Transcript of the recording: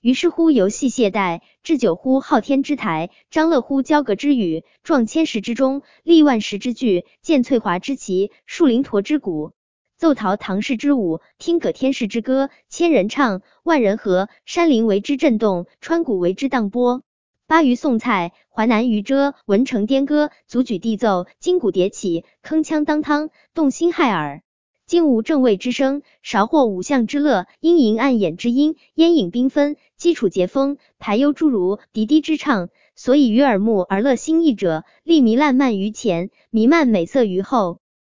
于是乎游戏懈怠，置酒乎昊天之台，张乐乎交阁之宇，壮千石之钟，立万石之巨，建翠华之旗，树灵驼之鼓，奏陶唐氏之舞，听葛天氏之歌，千人唱，万人和，山林为之震动，川谷为之荡波。巴于宋蔡，淮南于遮，文成颠歌，足举地奏，金鼓迭起，铿锵当当，动心骇耳。今无正位之声，少获五象之乐，阴盈暗掩之音，烟影缤纷，基础节风，排忧诸如，笛笛之唱，所以于耳目而乐心意者，立糜烂漫于前，弥漫美色于后。